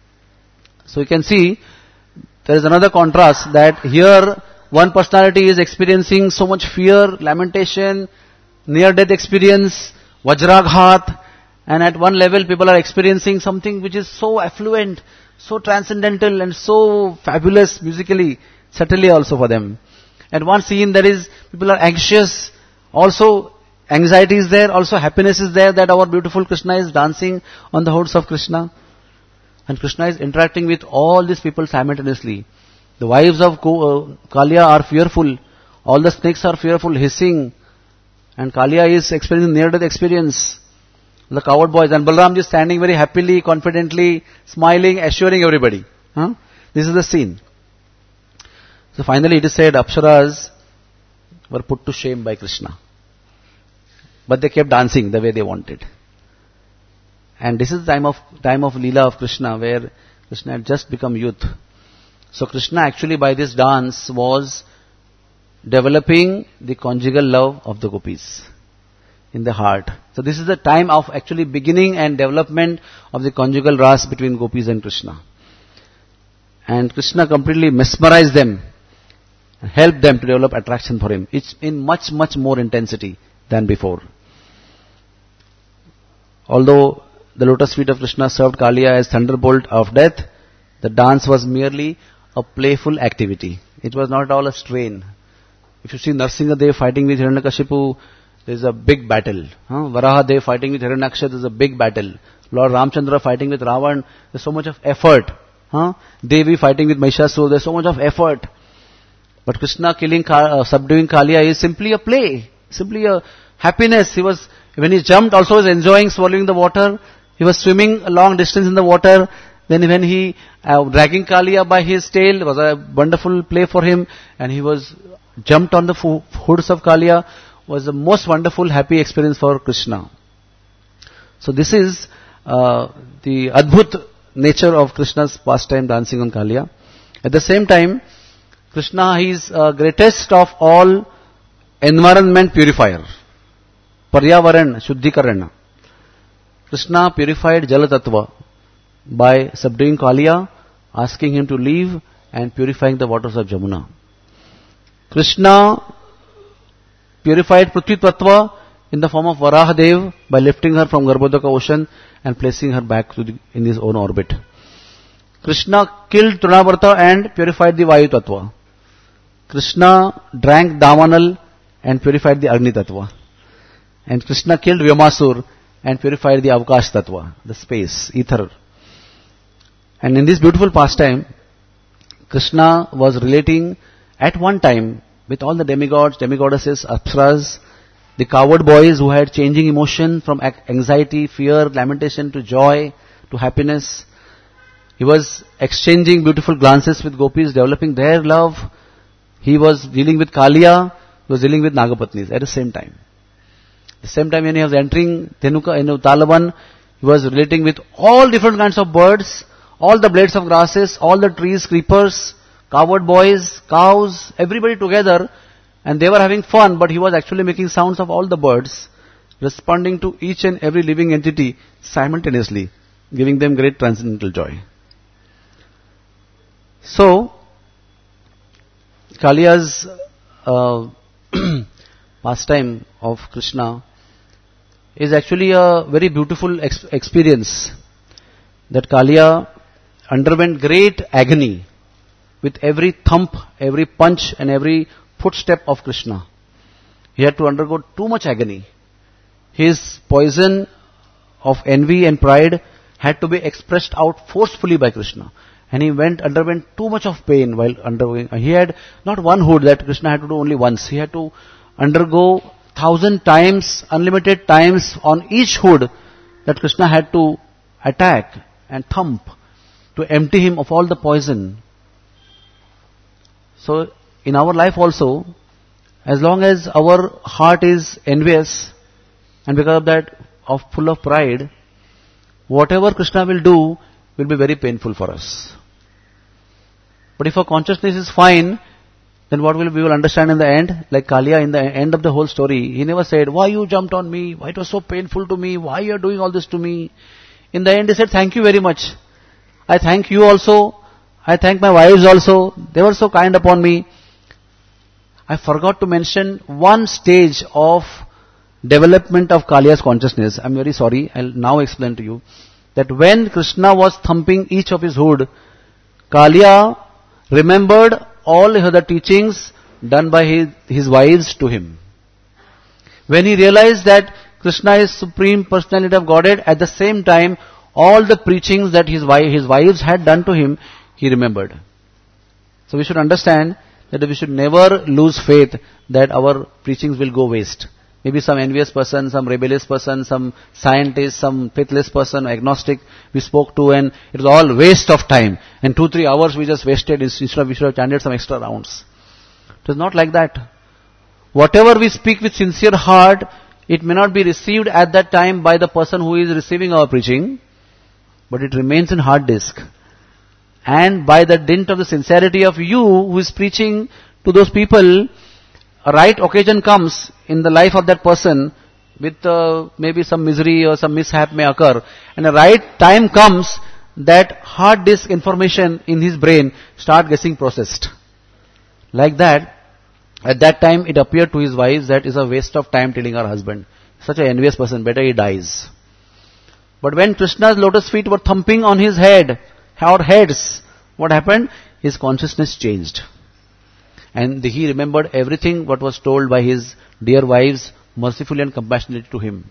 So you can see, there is another contrast that here one personality is experiencing so much fear, lamentation, near-death experience, Vajraghat, and at one level people are experiencing something which is so affluent, so transcendental and so fabulous musically, certainly also for them. At one scene there is, people are anxious, also anxiety is there, also happiness is there that our beautiful Krishna is dancing on the hoods of Krishna. And Krishna is interacting with all these people simultaneously. The wives of Kaliya are fearful. All the snakes are fearful, hissing. And Kaliya is experiencing near-death experience. The coward boys. And Balram is standing very happily, confidently, smiling, assuring everybody. This is the scene. So finally it is said, Apsaras were put to shame by Krishna. But they kept dancing the way they wanted. And this is the time of Leela of Krishna, where Krishna had just become youth. So Krishna actually by this dance was developing the conjugal love of the gopis in the heart. So this is the time of actually beginning and development of the conjugal ras between gopis and Krishna. And Krishna completely mesmerized them, helped them to develop attraction for him. It's in much, much more intensity than before. Although the lotus feet of Krishna served Kaliya as thunderbolt of death, the dance was merely a playful activity. It was not at all a strain. If you see Narsingadev fighting with Hiranyakashipu, there is a big battle. Varahadev fighting with Hiranyaksha, there is a big battle. Lord Ramchandra fighting with Ravan, there is so much of effort. Devi fighting with Mahishasur, there is so much of effort. But Krishna subduing Kaliya is simply a play, simply a happiness. When he jumped, also was enjoying swallowing the water. He was swimming a long distance in the water. Then when he dragging Kaliya by his tail, it was a wonderful play for him. And he was jumped on the hoods of Kaliya. Was the most wonderful, happy experience for Krishna. So this is the Adbhut nature of Krishna's pastime dancing on Kaliya. At the same time, Krishna is greatest of all environment purifier. Paryavaran, Shuddhikarana. Krishna purified Jala Tattva by subduing Kaliya, asking him to leave and purifying the waters of Jamuna. Krishna purified Prithvi Tattva in the form of Varahadev by lifting her from Garbhodaka ocean and placing her back in his own orbit. Krishna killed Trinavarta and purified the Vayu Tattva. Krishna drank Davanal and purified the Agni Tattva. And Krishna killed Vyomasur and purified the Avakash Tattva, the space, ether. And in this beautiful pastime, Krishna was relating at one time with all the demigods, demigoddesses, apsaras, the coward boys who had changing emotion from anxiety, fear, lamentation to joy, to happiness. He was exchanging beautiful glances with gopis, developing their love. He was dealing with Kaliya, he was dealing with Nagapatnis at the same time. At the same time when he was entering Dhenuka in Talavan, he was relating with all different kinds of birds, all the blades of grasses, all the trees, creepers, coward boys, cows, everybody together, and they were having fun, but he was actually making sounds of all the birds, responding to each and every living entity simultaneously, giving them great transcendental joy. So, Kaliya's pastime of Krishna is actually a very beautiful experience, that Kaliya underwent great agony with every thump, every punch and every footstep of Krishna. He had to undergo too much agony. His poison of envy and pride had to be expressed out forcefully by Krishna. And he underwent too much of pain while undergoing. He had not one hood that Krishna had to do only once. He had to undergo 1,000 times, unlimited times on each hood that Krishna had to attack and thump to empty him of all the poison. So, in our life also, as long as our heart is envious and because of that full of pride, whatever Krishna will do will be very painful for us. But if our consciousness is fine, then what we will understand in the end? Like Kaliya in the end of the whole story, he never said, why you jumped on me? Why it was so painful to me? Why you are doing all this to me? In the end he said, thank you very much. I thank you also. I thank my wives also. They were so kind upon me. I forgot to mention one stage of development of Kaliya's consciousness. I'm very sorry. I'll now explain to you that when Krishna was thumping each of his hood, Kaliya remembered all the teachings done by his wives to him. When he realized that Krishna is Supreme Personality of Godhead, at the same time, all the preachings that his wives had done to him, he remembered. So we should understand that we should never lose faith that our preachings will go waste. Maybe some envious person, some rebellious person, some scientist, some faithless person, agnostic we spoke to, and it was all waste of time. And 2-3 hours we just wasted, instead of we should have chanted some extra rounds. It was not like that. Whatever we speak with sincere heart, it may not be received at that time by the person who is receiving our preaching, but it remains in hard disk. And by the dint of the sincerity of you who is preaching to those people, a right occasion comes in the life of that person with maybe some misery or some mishap may occur, and a right time comes that hard disk information in his brain start getting processed. Like that, at that time it appeared to his wives that is a waste of time telling her husband. Such an envious person, better he dies. But when Krishna's lotus feet were thumping on his head, or heads, what happened? His consciousness changed. And he remembered everything what was told by his dear wives, mercifully and compassionately to him.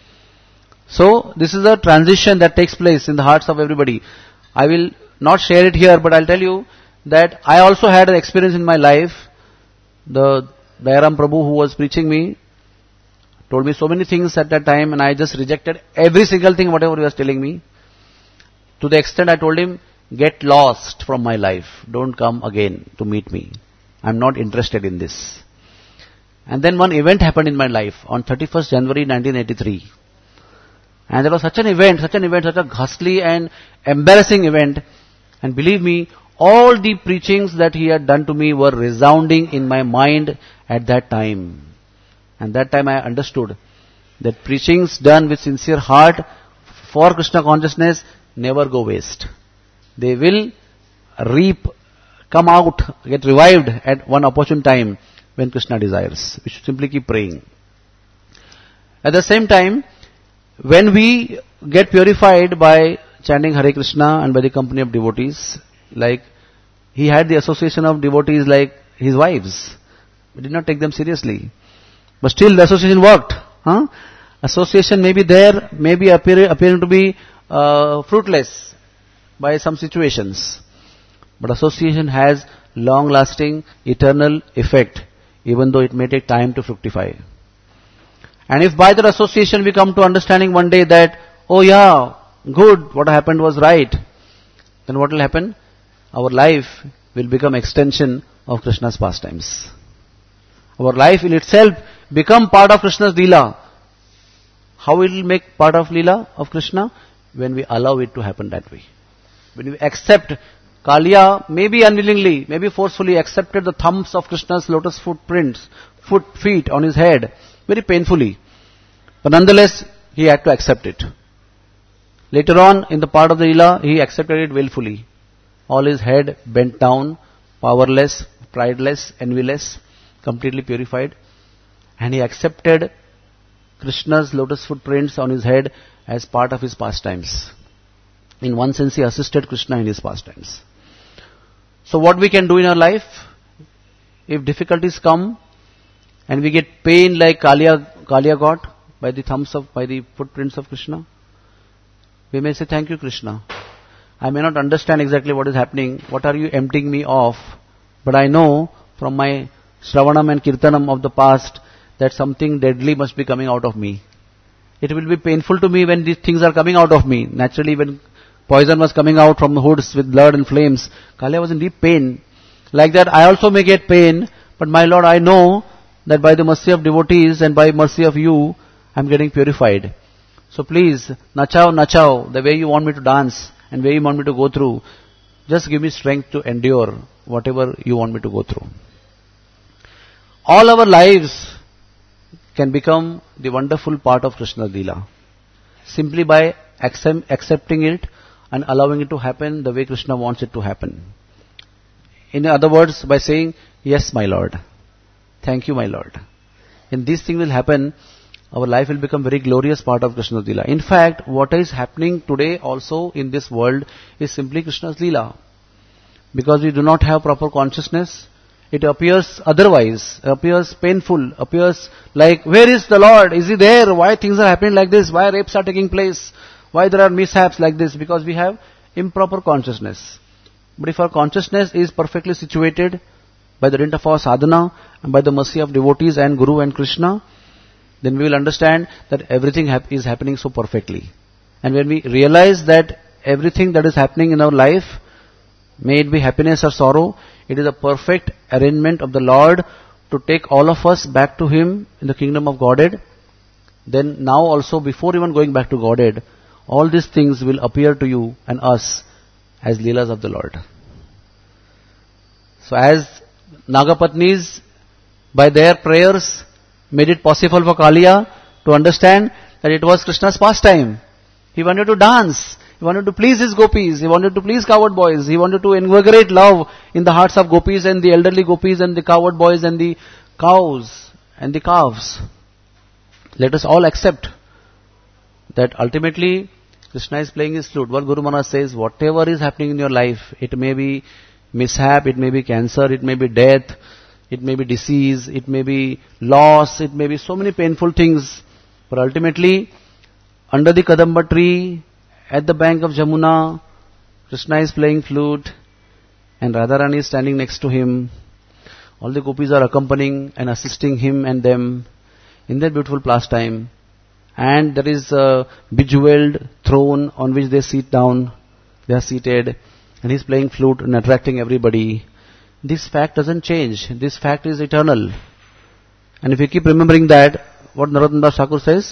So, this is a transition that takes place in the hearts of everybody. I will not share it here, but I'll tell you that I also had an experience in my life. The Dayaram Prabhu who was preaching me told me so many things at that time, and I just rejected every single thing whatever he was telling me. To the extent I told him, get lost from my life. Don't come again to meet me. I'm not interested in this. And then one event happened in my life on 31st January 1983. And there was such a ghastly and embarrassing event. And believe me, all the preachings that he had done to me were resounding in my mind at that time. And that time I understood that preachings done with sincere heart for Krishna consciousness never go waste. They will come out, get revived at one opportune time when Krishna desires. We should simply keep praying. At the same time, when we get purified by chanting Hare Krishna and by the company of devotees, like he had the association of devotees like his wives. We did not take them seriously. But still the association worked. Association may be there, may be appearing to be fruitless by some situations. But association has long-lasting, eternal effect, even though it may take time to fructify. And if by that association we come to understanding one day that, oh yeah, good, what happened was right, then what will happen? Our life will become extension of Krishna's pastimes. Our life will itself become part of Krishna's Leela. How it will make part of Leela of Krishna? When we allow it to happen that way. When we accept, Kaliya, maybe unwillingly, maybe forcefully accepted the thumbs of Krishna's lotus feet on his head, very painfully. But nonetheless, he had to accept it. Later on, in the part of the Leela, he accepted it willfully. All his head bent down, powerless, prideless, envyless, completely purified. And he accepted Krishna's lotus footprints on his head as part of his pastimes. In one sense, he assisted Krishna in his pastimes. So what we can do in our life, if difficulties come and we get pain like Kaliya got by the footprints of Krishna, we may say, thank you Krishna. I may not understand exactly what is happening, what are you emptying me of, but I know from my Shravanam and Kirtanam of the past that something deadly must be coming out of me. It will be painful to me when these things are coming out of me. Naturally, when poison was coming out from the hoods with blood and flames, Kaliya was in deep pain. Like that, I also may get pain, but my Lord, I know that by the mercy of devotees and by mercy of you, I am getting purified. So please, nachao, the way you want me to dance and way you want me to go through, just give me strength to endure whatever you want me to go through. All our lives can become the wonderful part of Krishna's Leela, simply by accepting it and allowing it to happen the way Krishna wants it to happen. In other words, by saying, yes, my Lord. Thank you, my Lord. And this thing will happen, our life will become very glorious part of Krishna's Leela. In fact, what is happening today also in this world is simply Krishna's Leela. Because we do not have proper consciousness, it appears otherwise, appears painful, appears like, where is the Lord? Is He there? Why things are happening like this? Why rapes are taking place? Why there are mishaps like this? Because we have improper consciousness. But if our consciousness is perfectly situated by the dint of our sadhana and by the mercy of devotees and Guru and Krishna, then we will understand that everything is happening so perfectly. And when we realize that everything that is happening in our life, may it be happiness or sorrow, it is a perfect arrangement of the Lord to take all of us back to Him in the kingdom of Godhead, then now also before even going back to Godhead, all these things will appear to you and us as Leelas of the Lord. So as Nagapatnis, by their prayers, made it possible for Kaliya to understand that it was Krishna's pastime. He wanted to dance. He wanted to please his gopis. He wanted to please cowherd boys. He wanted to invigorate love in the hearts of gopis and the elderly gopis and the cowherd boys and the cows and the calves. Let us all accept that ultimately Krishna is playing his flute. What Guru Maharaj says, whatever is happening in your life, it may be mishap, it may be cancer, it may be death, it may be disease, it may be loss, it may be so many painful things. But ultimately, under the Kadamba tree, at the bank of Jamuna, Krishna is playing flute and Radharani is standing next to him. All the gopis are accompanying and assisting him and them in their beautiful pastime. And there is a bejeweled throne on which they sit down. They are seated and he's playing flute and attracting everybody. This fact doesn't change. This fact is eternal. And if you keep remembering that, what Narottam Das Thakur says,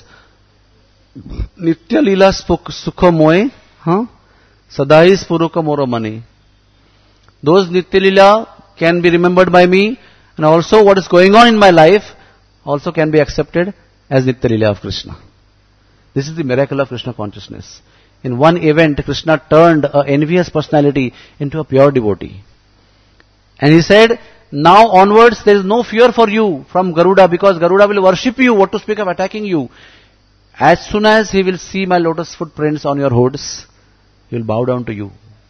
Nitya Leela Sukha Moe, Sadai Spuruka Moro Mani. Those Nitya Leela can be remembered by me, and also what is going on in my life also can be accepted as Nitya Leela of Krishna. This is the miracle of Krishna consciousness. In one event, Krishna turned an envious personality into a pure devotee. And he said, now onwards there is no fear for you from Garuda, because Garuda will worship you, what to speak of attacking you. As soon as he will see my lotus footprints on your hoods, he will bow down to you.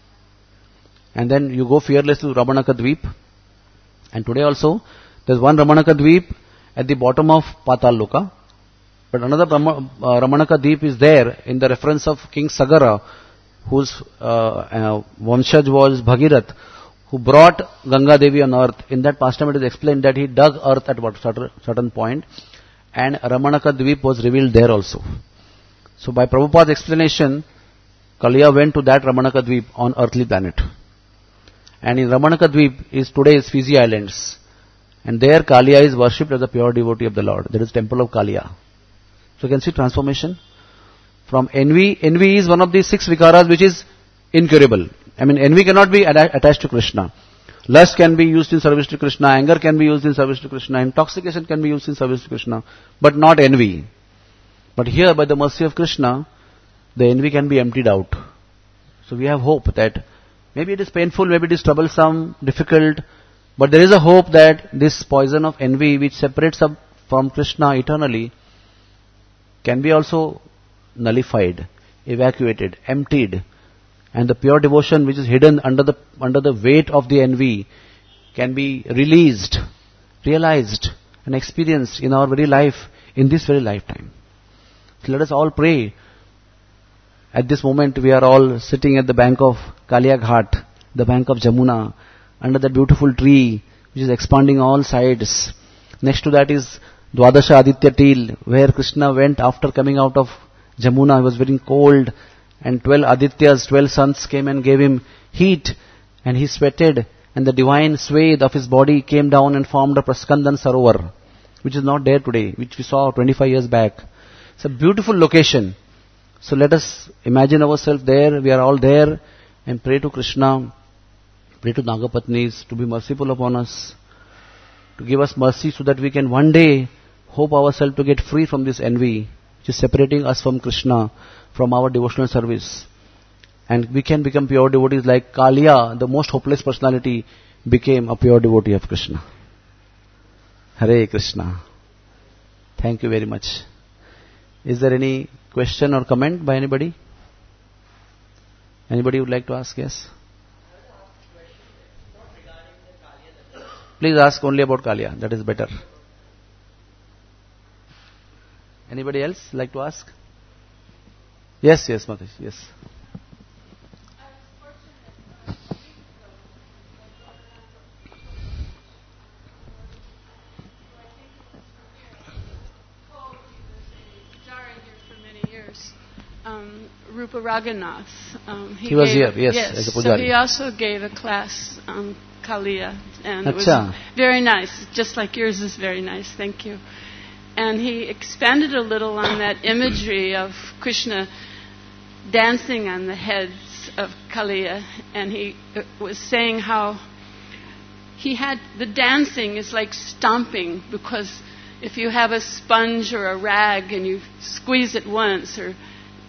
And then you go fearless to Ramanaka Dweep. And today also, there is one Ramanaka Dweep at the bottom of Patal Loka. But another Ramanaka Dweep is there in the reference of King Sagara, whose Vamshaj was Bhagirath, who brought Ganga Devi on earth. In that pastime it is explained that he dug earth at a certain point, and Ramanaka Dweep was revealed there also. So by Prabhupada's explanation, Kaliya went to that Ramanaka Dweep on earthly planet. And in Ramanaka Dweep is today's Fiji Islands. And there Kaliya is worshipped as a pure devotee of the Lord. That is temple of Kaliya. So you can see transformation. From envy is one of the 6 vikaras which is incurable. I mean, envy cannot be attached to Krishna. Lust can be used in service to Krishna. Anger can be used in service to Krishna. Intoxication can be used in service to Krishna. But not envy. But here, by the mercy of Krishna, the envy can be emptied out. So we have hope that maybe it is painful, maybe it is troublesome, difficult, but there is a hope that this poison of envy which separates us from Krishna eternally can be also nullified, evacuated, emptied. And the pure devotion which is hidden under the weight of the envy can be released, realized and experienced in our very life, in this very lifetime. So let us all pray. At this moment we are all sitting at the bank of Kaliya Ghat, the bank of Jamuna, under that beautiful tree which is expanding all sides. Next to that is Dwadasha Aditya Til, where Krishna went after coming out of Jamuna. He was very cold. And 12 Adityas, 12 suns came and gave him heat, and he sweated, and the divine swathe of his body came down and formed a Praskandan Sarovar, which is not there today, which we saw 25 years back. It's a beautiful location. So let us imagine ourselves there, we are all there, and pray to Krishna, pray to Nagapatnis to be merciful upon us, to give us mercy so that we can one day hope ourselves to get free from this envy, which is separating us from Krishna, from our devotional service. And we can become pure devotees like Kaliya, the most hopeless personality, became a pure devotee of Krishna. Hare Krishna. Thank you very much. Is there any question or comment by anybody? Anybody would like to ask? Yes? Please ask only about Kaliya. That is better. Anybody else like to ask? Yes, Mataji, yes. Rupa Raghunath. He was here, yes, as a pujari. So he also gave a class on Kaliya, and it was very nice, just like yours is very nice, thank you. And he expanded a little on that imagery of Krishna dancing on the heads of Kaliya, and he was saying how he had, the dancing is like stomping, because if you have a sponge or a rag and you squeeze it once, or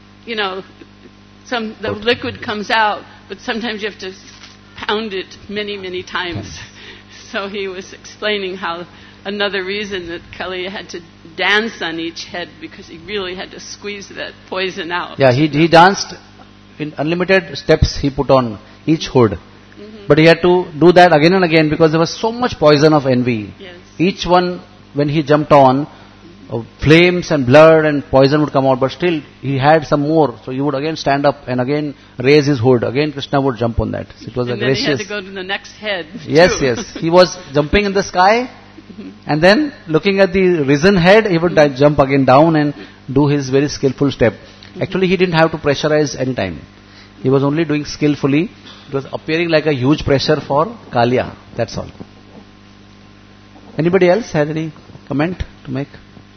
the liquid comes out, but sometimes you have to pound it many, many times. So he was explaining how another reason that Kaliya had to dance on each head, because he really had to squeeze that poison out. Yeah, he danced in unlimited steps he put on each hood. Mm-hmm. But he had to do that again and again because there was so much poison of envy. Yes. Each one, when he jumped on, flames and blood and poison would come out, but still he had some more. So he would again stand up and again raise his hood. Again Krishna would jump on that. So it was and a gracious. Then he had to go to the next head. Yes, yes. He was jumping in the sky, and then looking at the risen head, he would jump again down and do his very skillful step. Actually, he didn't have to pressurize any time. He was only doing skillfully. It was appearing like a huge pressure for Kaliya. That's all. Anybody else had any comment to make?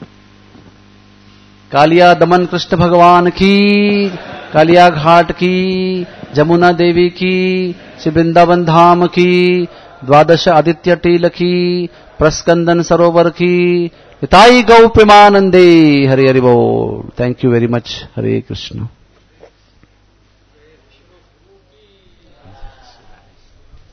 Kaliya दमन कृष्ण भगवान की, कालिया घाट की, जमुना देवी की, श्री वृंदावन धाम की, द्वादश Aditya till की, प्रस्कंदन सरोवर की, निताई गौ प्रेमानंदे. हरे हरि बोल. Thank you very much. Hare Krishna.